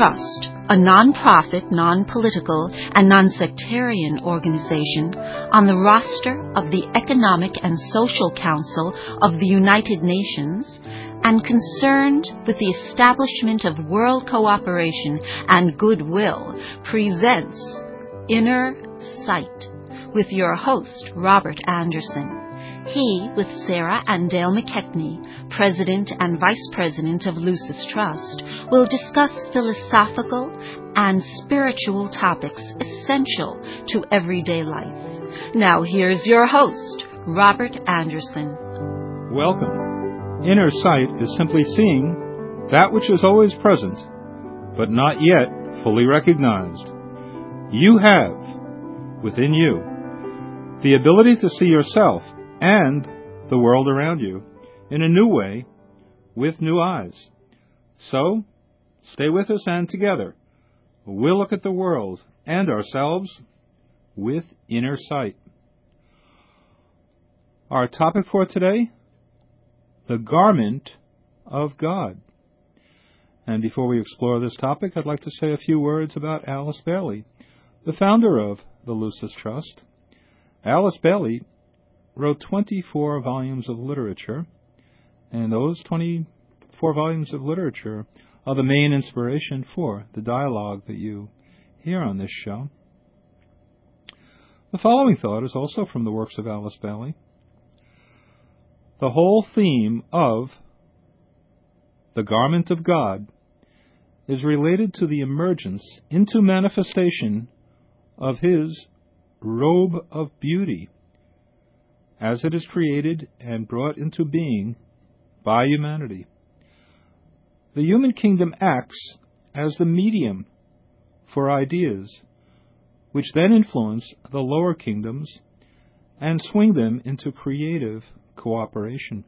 Trust, a non-profit, non-political, and non-sectarian organization on the roster of the Economic and Social Council of the United Nations and concerned with the establishment of world cooperation and goodwill, presents Inner Sight with your host, Robert Anderson. He, with Sarah and Dale McKechnie, President and Vice President of Lucis Trust, will discuss philosophical and spiritual topics essential to everyday life. Now here's your host, Robert Anderson. Welcome. Inner sight is simply seeing that which is always present, but not yet fully recognized. You have, within you, the ability to see yourself and the world around you in a new way, with new eyes. So, stay with us, and together, we'll look at the world and ourselves with inner sight. Our topic for today, the garment of God. And before we explore this topic, I'd like to say a few words about Alice Bailey, the founder of the Lucis Trust. Alice Bailey wrote 24 volumes of literature, and those 24 volumes of literature are the main inspiration for the dialogue that you hear on this show. The following thought is also from the works of Alice Bailey. The whole theme of the garment of God is related to the emergence into manifestation of His robe of beauty, as it is created and brought into being by humanity. The human kingdom acts as the medium for ideas, which then influence the lower kingdoms and swing them into creative cooperation.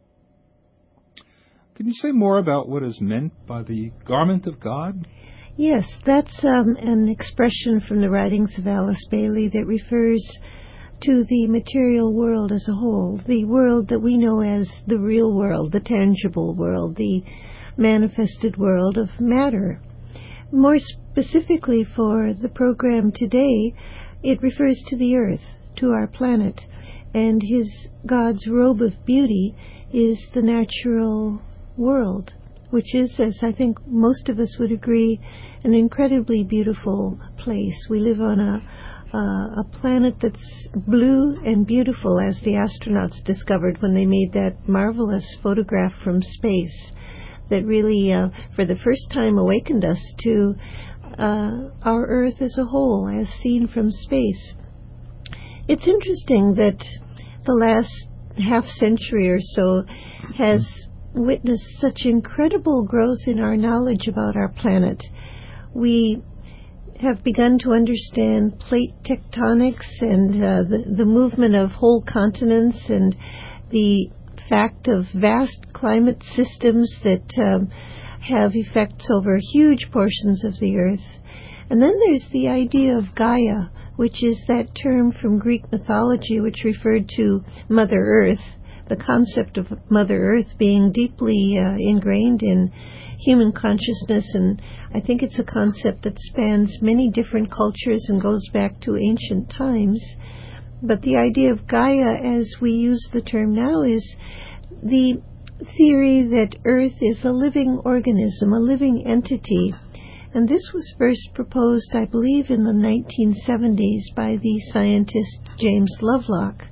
Can you say more about what is meant by the garment of God? Yes, that's an expression from the writings of Alice Bailey that refers to the material world as a whole, the world that we know as the real world, the tangible world, the manifested world of matter. More specifically for the program today, it refers to the earth, to our planet, and God's robe of beauty is the natural world, which is, as I think most of us would agree, an incredibly beautiful place. We live on a planet that's blue and beautiful, as the astronauts discovered when they made that marvelous photograph from space that really, for the first time, awakened us to our Earth as a whole, as seen from space. It's interesting that the last half century or so has witnessed such incredible growth in our knowledge about our planet. We have begun to understand plate tectonics and the movement of whole continents and the fact of vast climate systems that have effects over huge portions of the earth. And then there's the idea of Gaia, which is that term from Greek mythology which referred to Mother Earth, the concept of Mother Earth being deeply ingrained in human consciousness, and I think it's a concept that spans many different cultures and goes back to ancient times. But the idea of Gaia, as we use the term now, is the theory that Earth is a living organism, a living entity. And this was first proposed, I believe, in the 1970s by the scientist James Lovelock.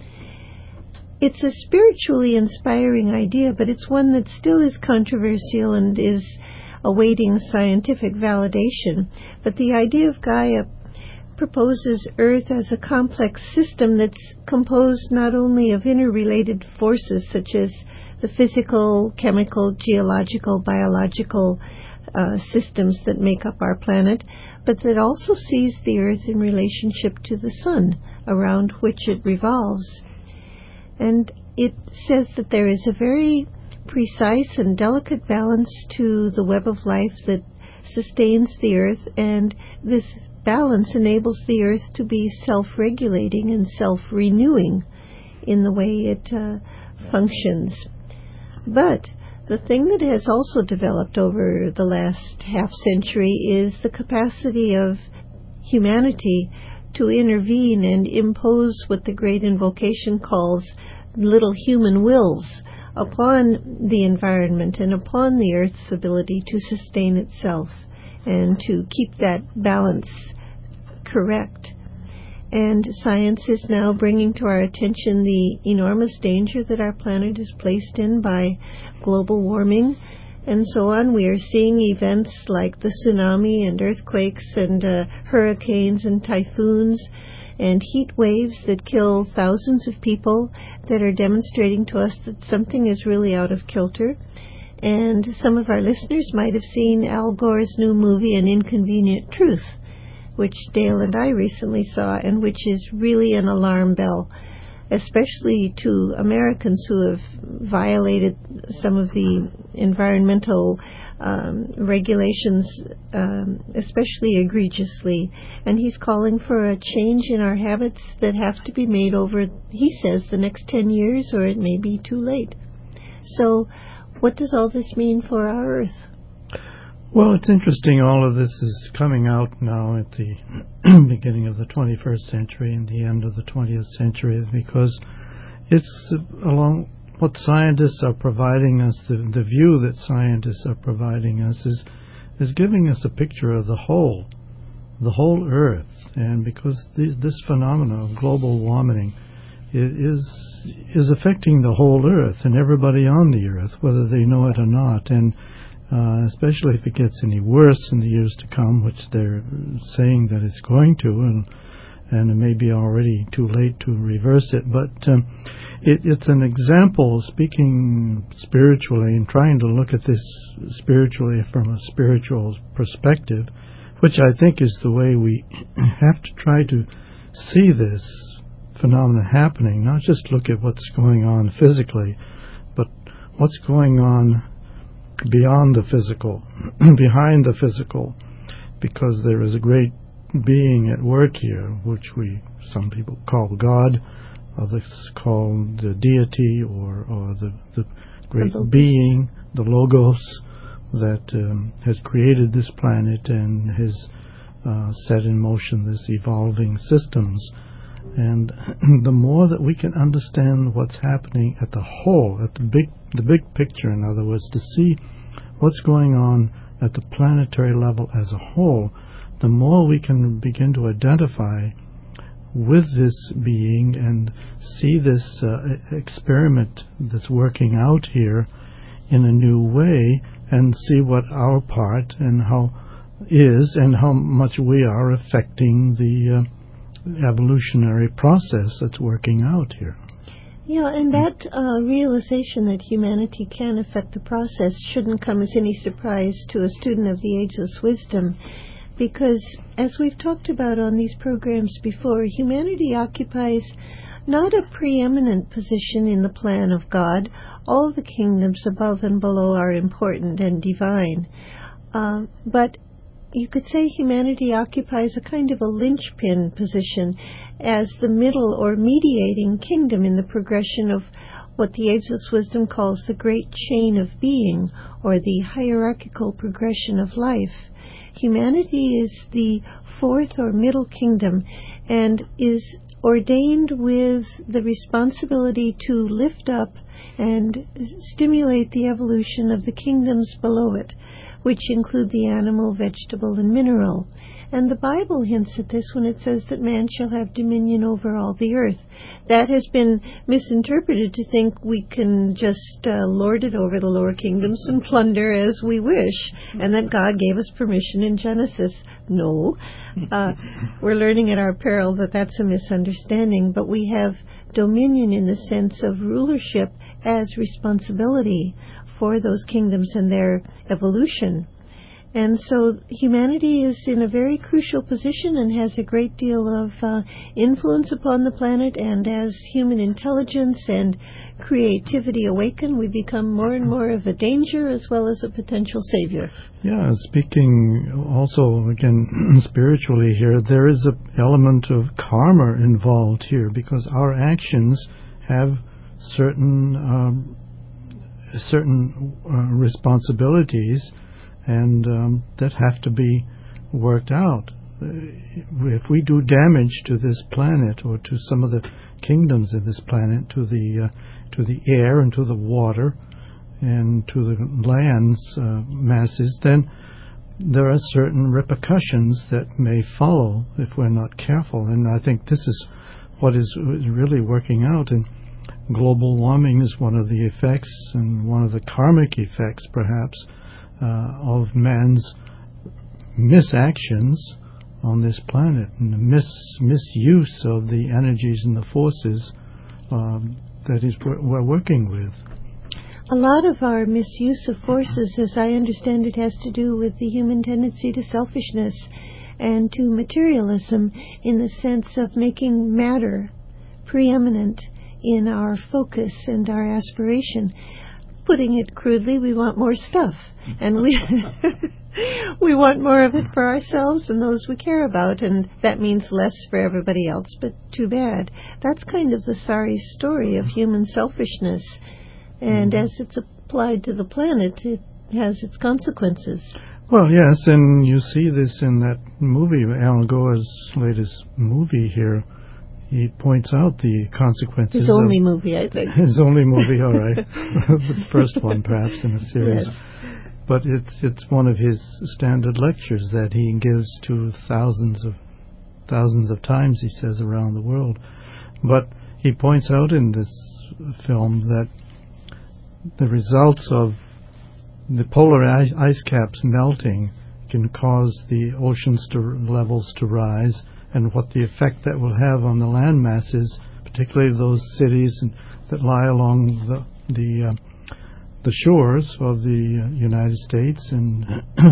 It's a spiritually inspiring idea, but it's one that still is controversial and is awaiting scientific validation. But the idea of Gaia proposes Earth as a complex system that's composed not only of interrelated forces such as the physical, chemical, geological, biological systems that make up our planet, but that also sees the Earth in relationship to the Sun, around which it revolves. And it says that there is a very precise and delicate balance to the web of life that sustains the Earth, and this balance enables the Earth to be self-regulating and self-renewing in the way it functions. But The thing that has also developed over the last half century is the capacity of humanity to intervene and impose what the great invocation calls little human wills upon the environment and upon the Earth's ability to sustain itself and to keep that balance correct. And science is now bringing to our attention the enormous danger that our planet is placed in by global warming and so on. We are seeing events like the tsunami and earthquakes and hurricanes and typhoons and heat waves that kill thousands of people that are demonstrating to us that something is really out of kilter. And some of our listeners might have seen Al Gore's new movie, An Inconvenient Truth, which Dale and I recently saw, and which is really an alarm bell, especially to Americans who have violated some of the environmental regulations, especially egregiously. And he's calling for a change in our habits that have to be made over, he says, the next 10 years, or it may be too late. So what does all this mean for our Earth? Well, it's interesting. All of this is coming out now at the beginning of the 21st century and the end of the 20th century, because it's along what scientists are providing us, the view that scientists are providing us is giving us a picture of the whole Earth. And because this phenomenon of global warming is affecting the whole Earth and everybody on the Earth, whether they know it or not. And especially if it gets any worse in the years to come, which they're saying that it's going to, and it may be already too late to reverse it. But it's an example, speaking spiritually and trying to look at this spiritually from a spiritual perspective, which I think is the way we have to try to see this phenomenon happening, not just look at what's going on physically, but what's going on beyond the physical, behind the physical, because there is a great being at work here, which some people call God, others call the deity, or the great being, the Logos, that has created this planet and has set in motion this evolving systems. And the more that we can understand what's happening at the whole, at the big picture, in other words, to see what's going on at the planetary level as a whole, the more we can begin to identify with this being and see this experiment that's working out here in a new way, and see what our part and how much we are affecting the evolutionary process that's working out here. Yeah, and that realization that humanity can affect the process shouldn't come as any surprise to a student of the ageless wisdom, because as we've talked about on these programs before, humanity occupies not a preeminent position in the plan of God. All the kingdoms above and below are important and divine, but you could say humanity occupies a kind of a linchpin position as the middle or mediating kingdom in the progression of what the ageless wisdom calls the great chain of being, or the hierarchical progression of life. Humanity is the fourth or middle kingdom and is ordained with the responsibility to lift up and stimulate the evolution of the kingdoms below it, which include the animal, vegetable, and mineral. And the Bible hints at this when it says that man shall have dominion over all the earth. That has been misinterpreted to think we can just lord it over the lower kingdoms and plunder as we wish, and that God gave us permission in Genesis. No. We're learning at our peril that that's a misunderstanding, but we have dominion in the sense of rulership as responsibility for those kingdoms and their evolution. And so humanity is in a very crucial position and has a great deal of influence upon the planet, and as human intelligence and creativity awaken, we become more and more of a danger as well as a potential savior. Yeah, speaking also, again, spiritually here, there is an element of karma involved here, because our actions have certain certain responsibilities, and that have to be worked out. If we do damage to this planet or to some of the kingdoms of this planet, to the air and to the water and to the land's masses, then there are certain repercussions that may follow if we're not careful. And I think this is what is really working out. And global warming is one of the effects, and one of the karmic effects, perhaps, of man's misactions on this planet, and the misuse of the energies and the forces we're working with. A lot of our misuse of forces, as I understand it, has to do with the human tendency to selfishness and to materialism, in the sense of making matter preeminent in our focus and our aspiration. Putting it crudely, we want more stuff, and we want more of it for ourselves and those we care about, and that means less for everybody else, but too bad. That's kind of the sorry story of human selfishness, and as it's applied to the planet, it has its consequences. Well, yes, and you see this in that movie, Al Gore's latest movie here. He points out the consequences. His only movie, I think. His only movie, all right. The first one, perhaps, in a series. Yes. But it's one of his standard lectures that he gives to thousands of times, he says, around the world. But he points out in this film that the results of the polar ice caps melting can cause the oceans levels to rise, and what the effect that will have on the land masses, particularly those cities that lie along the shores of the United States, and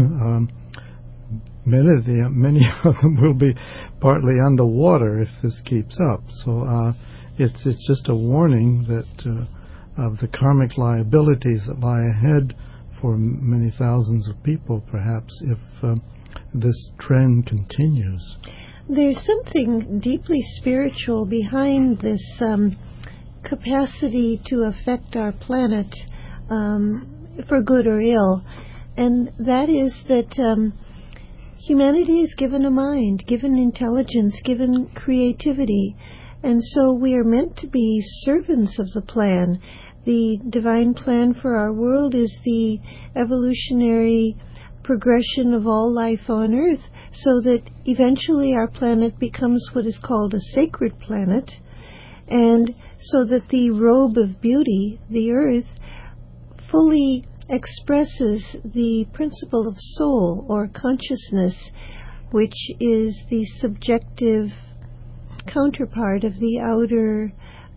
many of them will be partly underwater if this keeps up. So it's just a warning that of the karmic liabilities that lie ahead for many thousands of people, perhaps, if this trend continues. There's something deeply spiritual behind this capacity to affect our planet for good or ill, and that is that humanity is given a mind, given intelligence, given creativity, and so we are meant to be servants of the plan. The divine plan for our world is the evolutionary progression of all life on Earth, so that eventually our planet becomes what is called a sacred planet, and so that the robe of beauty, the Earth, fully expresses the principle of soul or consciousness, which is the subjective counterpart of the outer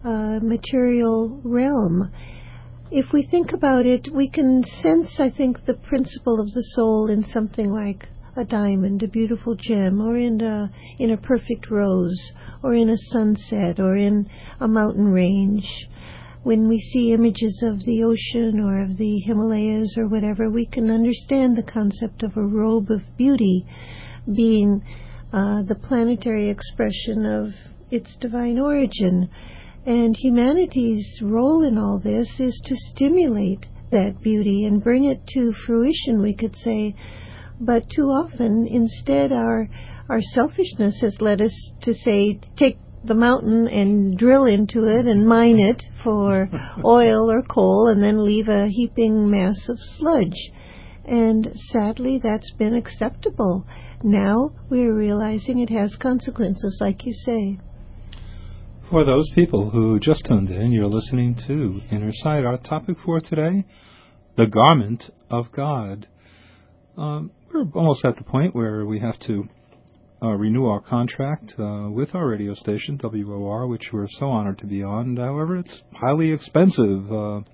material realm. If we think about it, we can sense, I think, the principle of the soul in something like a diamond, a beautiful gem, or in a perfect rose, or in a sunset, or in a mountain range. When we see images of the ocean or of the Himalayas or whatever, we can understand the concept of a robe of beauty being the planetary expression of its divine origin. And humanity's role in all this is to stimulate that beauty and bring it to fruition, we could say. But too often, instead, our selfishness has led us to say, take the mountain and drill into it and mine it for oil or coal, and then leave a heaping mass of sludge. And sadly, that's been acceptable. Now we're realizing it has consequences, like you say. For those people who just tuned in, you're listening to Inner Sight. Our topic for today, the garment of God. We're almost at the point where we have to renew our contract with our radio station, WOR, which we're so honored to be on. However, it's highly expensive.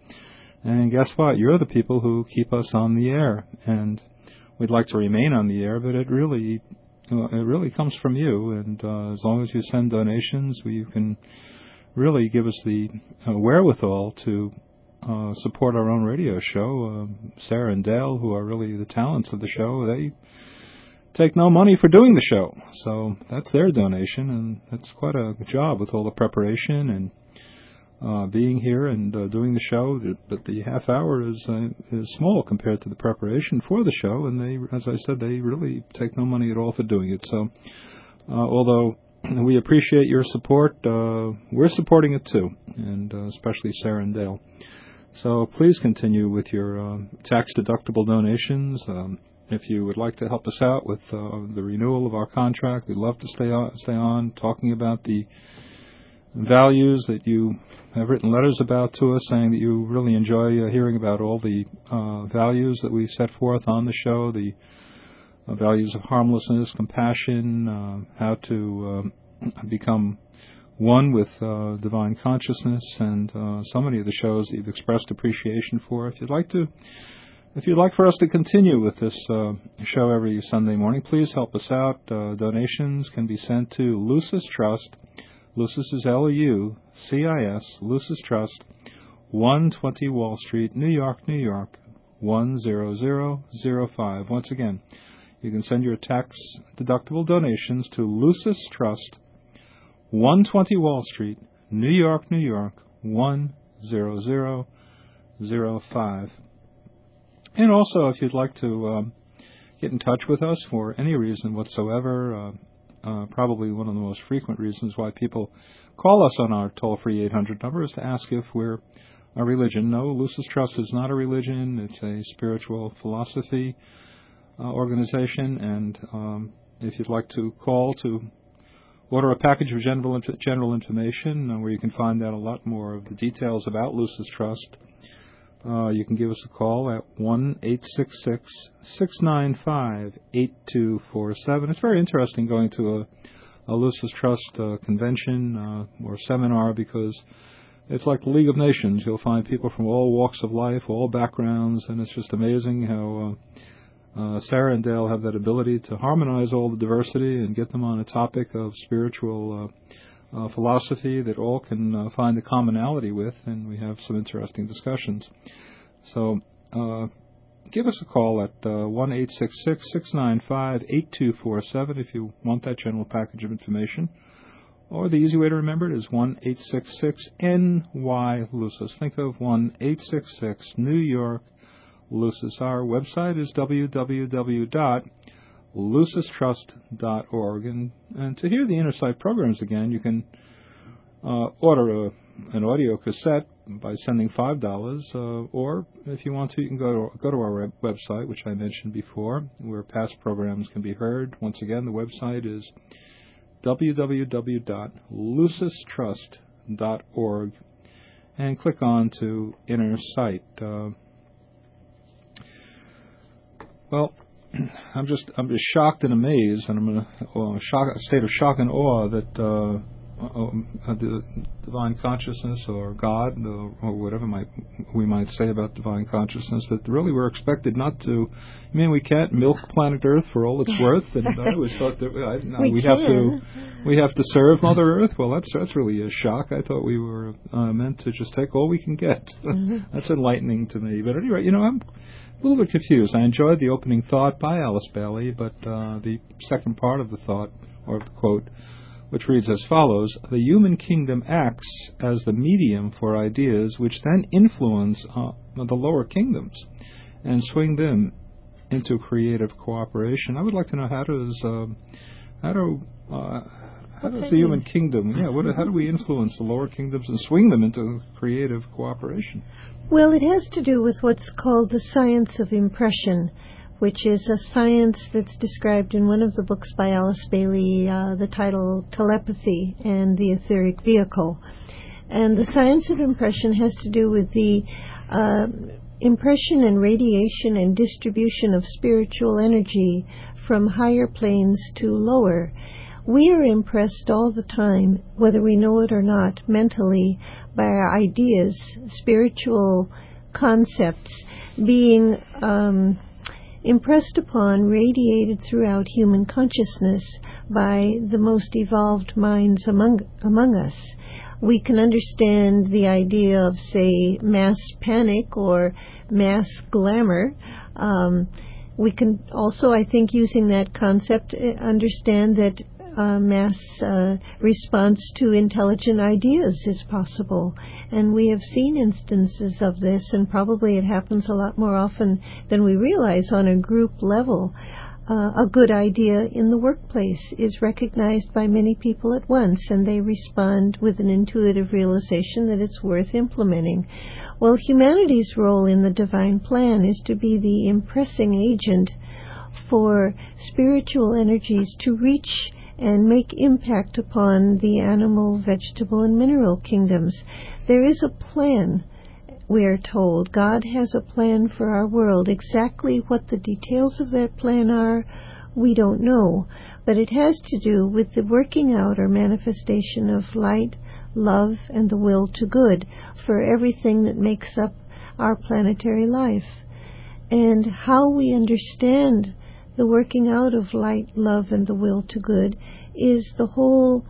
And guess what? You're the people who keep us on the air. And we'd like to remain on the air, but it really comes from you. And as long as you send donations, you can really give us the wherewithal to support our own radio show. Sarah and Dale, who are really the talents of the show, they take no money for doing the show. So that's their donation, and that's quite a job with all the preparation and being here and doing the show. But the half hour is small compared to the preparation for the show, and they, as I said, they really take no money at all for doing it. So, although we appreciate your support, we're supporting it too, and especially Sarah and Dale. So please continue with your tax-deductible donations. If you would like to help us out with the renewal of our contract, we'd love to stay on talking about the values that you have written letters about to us, saying that you really enjoy hearing about all the values that we set forth on the show, the values of harmlessness, compassion, how to become one with divine consciousness, and so many of the shows that you've expressed appreciation for. If you'd like for us to continue with this show every Sunday morning, please help us out. Donations can be sent to Lucis Trust. Lucis is Lucis, Lucis Trust, 120 Wall Street, New York, New York, 10005. Once again, you can send your tax-deductible donations to Lucis Trust, 120 Wall Street, New York, New York, 10005. And also, if you'd like to get in touch with us for any reason whatsoever, probably one of the most frequent reasons why people call us on our toll-free 800 number is to ask if we're a religion. No, Lucis Trust is not a religion. It's a spiritual philosophy organization, and if you'd like to call to order a package of general information where you can find out a lot more of the details about Lucis Trust, you can give us a call at 1-866-695-8247. It's very interesting going to a Lucis Trust convention or seminar, because it's like the League of Nations. You'll find people from all walks of life, all backgrounds, and it's just amazing how Sarah and Dale have that ability to harmonize all the diversity and get them on a topic of spiritual philosophy that all can find a commonality with, and we have some interesting discussions. So give us a call at 1-866-695-8247 if you want that general package of information. Or the easy way to remember it is 1-866-NY-LUCIS. Think of 1-866-New York Lucis. Our website is www.lucistrust.org. And to hear the Inner Sight programs again, you can order an audio cassette by sending $5, or if you want to, you can go to our website, which I mentioned before, where past programs can be heard. Once again, the website is www.lucistrust.org, and click on to Inner Sight. Well, I'm just shocked and amazed, and I'm in a state of shock and awe that the divine consciousness, or God, or whatever we might say about divine consciousness, that really we're expected not to. I mean, we can't milk planet Earth for all it's worth, and I always thought that we have to serve Mother Earth. Well, that's really a shock. I thought we were meant to just take all we can get. That's enlightening to me. But anyway, I'm a little bit confused. I enjoyed the opening thought by Alice Bailey, but the second part of the thought, or the quote, which reads as follows: the human kingdom acts as the medium for ideas which then influence the lower kingdoms and swing them into creative cooperation. I would like to know how does the human kingdom, how do we influence the lower kingdoms and swing them into creative cooperation? Well, it has to do with what's called the science of impression, which is a science that's described in one of the books by Alice Bailey, the title Telepathy and the Etheric Vehicle. And the science of impression has to do with the impression and radiation and distribution of spiritual energy from higher planes to lower. We are impressed all the time, whether we know it or not, mentally, by our ideas, spiritual concepts being impressed upon, radiated throughout human consciousness by the most evolved minds among us. We can understand the idea of, say, mass panic or mass glamour. We can also, I think, using that concept, understand that mass response to intelligent ideas is possible. And we have seen instances of this, and probably it happens a lot more often than we realize on a group level. A good idea in the workplace is recognized by many people at once, and they respond with an intuitive realization that it's worth implementing. Well, humanity's role in the divine plan is to be the impressing agent for spiritual energies to reach and make impact upon the animal, vegetable, and mineral kingdoms. There is a plan, we are told. God has a plan for our world. Exactly what the details of that plan are, we don't know. But it has to do with the working out or manifestation of light, love, and the will to good for everything that makes up our planetary life. And how we understand the working out of light, love, and the will to good is the whole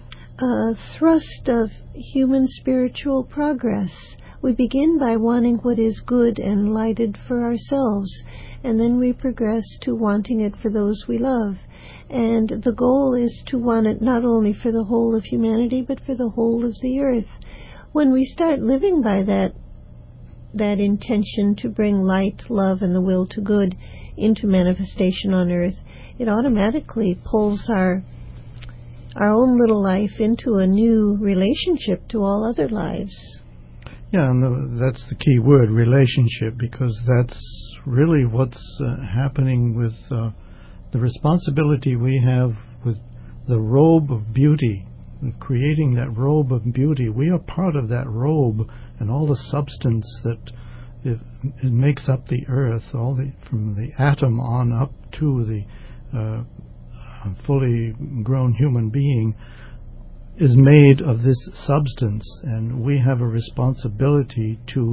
thrust of human spiritual progress. We begin by wanting what is good and lighted for ourselves, and then we progress to wanting it for those we love. And the goal is to want it not only for the whole of humanity, but for the whole of the earth. When we start living by that intention to bring light, love, and the will to good into manifestation on earth, it automatically pulls our own little life into a new relationship to all other lives. Yeah, and that's the key word, relationship, because that's really what's happening with the responsibility we have with the robe of beauty, creating that robe of beauty. We are part of that robe and all the substance that it makes up the earth, from the atom on up to the fully grown human being, is made of this substance, and we have a responsibility to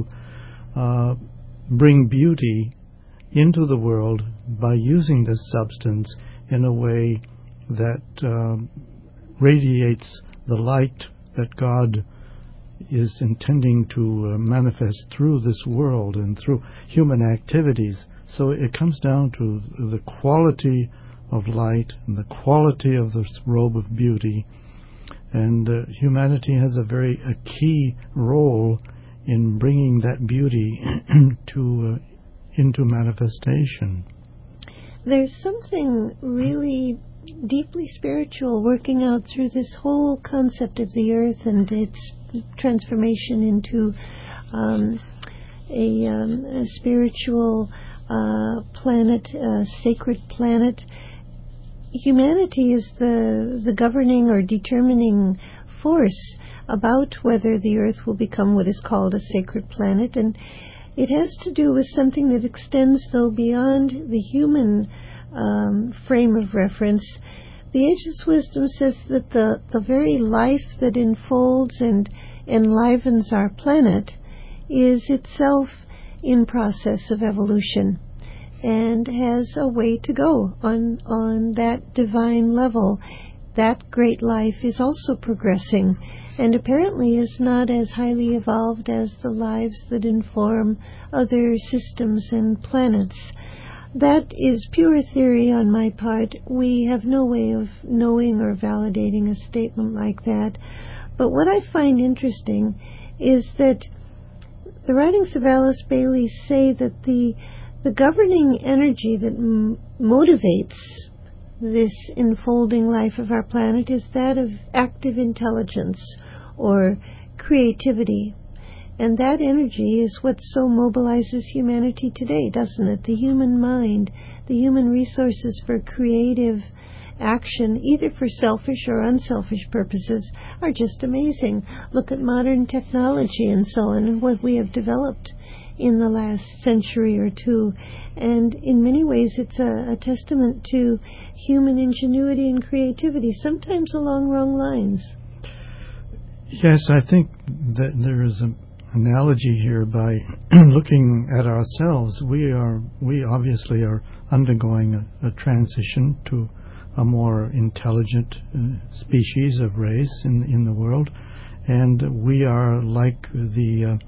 bring beauty into the world by using this substance in a way that radiates the light that God is intending to manifest through this world and through human activities. So it comes down to the quality of light and the quality of this robe of beauty. And humanity has a key role in bringing that beauty into manifestation. There's something really deeply spiritual working out through this whole concept of the earth and its transformation into a spiritual planet, a sacred planet. Humanity is the governing or determining force about whether the earth will become what is called a sacred planet, and it has to do with something that extends, though, beyond the human frame of reference. The Ageless Wisdom says that the very life that enfolds and enlivens our planet is itself in process of evolution and has a way to go on that divine level. That great life is also progressing and apparently is not as highly evolved as the lives that inform other systems and planets. That is pure theory on my part. We have no way of knowing or validating a statement like that. But what I find interesting is that the writings of Alice Bailey say that the governing energy that motivates this enfolding life of our planet is that of active intelligence or creativity. And that energy is what so mobilizes humanity today, doesn't it? The human mind, the human resources for creative action, either for selfish or unselfish purposes, are just amazing. Look at modern technology and so on, and what we have developed in the last century or two. And in many ways it's a testament to human ingenuity and creativity, sometimes along wrong lines. Yes, I think that there is an analogy here by looking at ourselves. We obviously are undergoing a transition to a more intelligent species of race in the world, and we are like the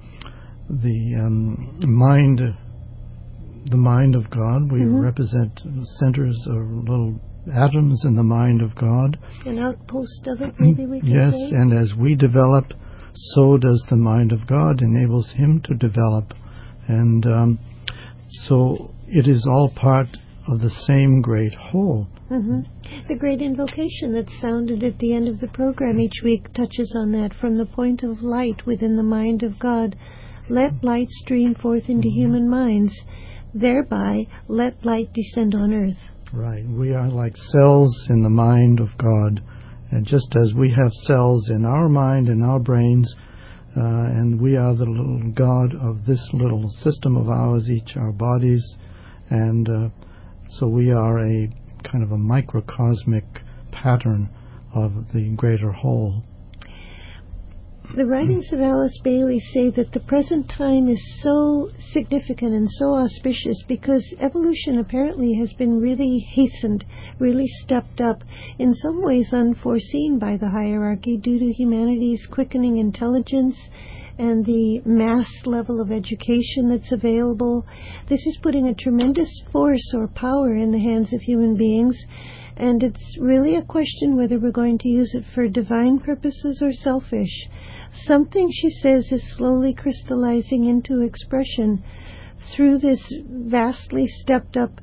mind of God. We represent centers or little atoms in the mind of God. An outpost of it, maybe we can yes, say? And as we develop, so does the mind of God, enables him to develop. And so it is all part of the same great whole. Mm-hmm. The great invocation that's sounded at the end of the program each week touches on that. From the point of light within the mind of God, let light stream forth into human minds. Thereby, let light descend on earth. Right. We are like cells in the mind of God. And just as we have cells in our mind and our brains, and we are the little God of this little system of ours, each our bodies, and so we are a kind of a microcosmic pattern of the greater whole. The writings of Alice Bailey say that the present time is so significant and so auspicious because evolution apparently has been really hastened, really stepped up, in some ways unforeseen by the hierarchy due to humanity's quickening intelligence and the mass level of education that's available. This is putting a tremendous force or power in the hands of human beings, and it's really a question whether we're going to use it for divine purposes or selfish. Something, she says, is slowly crystallizing into expression through this vastly stepped up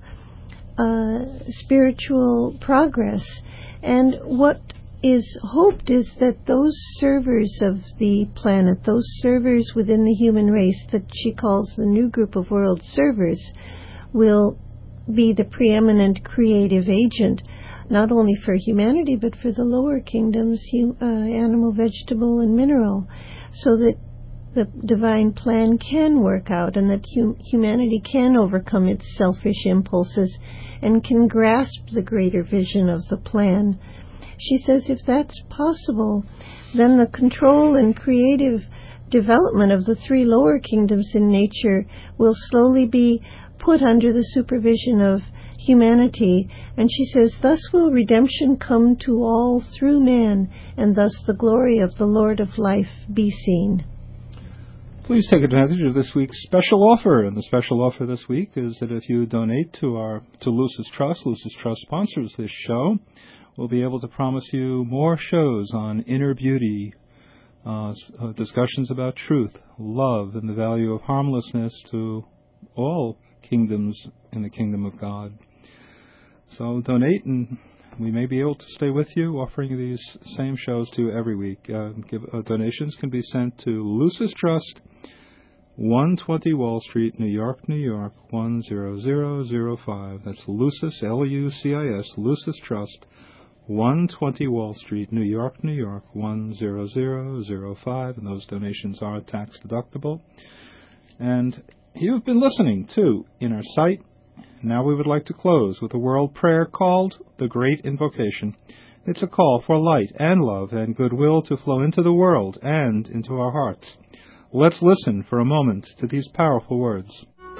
spiritual progress. And what is hoped is that those servers of the planet, those servers within the human race that she calls the new group of world servers, will be the preeminent creative agent, not only for humanity, but for the lower kingdoms, animal, vegetable, and mineral, so that the divine plan can work out and that humanity can overcome its selfish impulses and can grasp the greater vision of the plan. She says if that's possible, then the control and creative development of the three lower kingdoms in nature will slowly be put under the supervision of humanity, and she says, thus will redemption come to all through man, and thus the glory of the Lord of life be seen. Please take advantage of this week's special offer, and the special offer this week is that if you donate to Lucis Trust sponsors this show, we'll be able to promise you more shows on inner beauty, discussions about truth, love, and the value of harmlessness to all kingdoms in the kingdom of God. So donate, and we may be able to stay with you, offering these same shows to you every week. Donations can be sent to Lucis Trust, 120 Wall Street, New York, New York, 10005. That's Lucis, Lucis, Lucis Trust, 120 Wall Street, New York, New York, 10005. And those donations are tax deductible. And you've been listening to Inner Sight. Now we would like to close with a world prayer called the Great Invocation. It's a call for light and love and goodwill to flow into the world and into our hearts. Let's listen for a moment to these powerful words.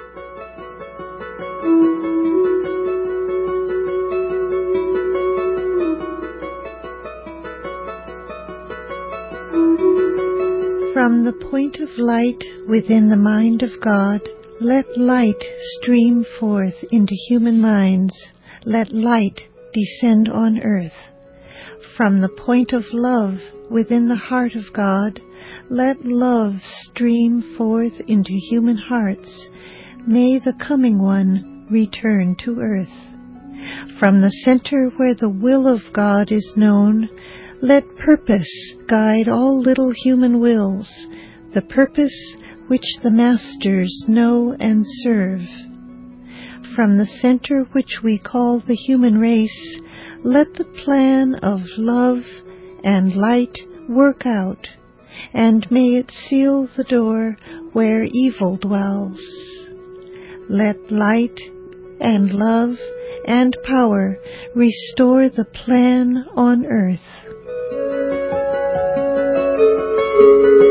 From the point of light within the mind of God, let light stream forth into human minds. Let light descend on earth. From the point of love within the heart of God, let love stream forth into human hearts. May the coming one return to earth. From the center where the will of God is known, let purpose guide all little human wills, the purpose which the masters know and serve. From the center which we call the human race, let the plan of love and light work out, and may it seal the door where evil dwells. Let light and love and power restore the plan on earth.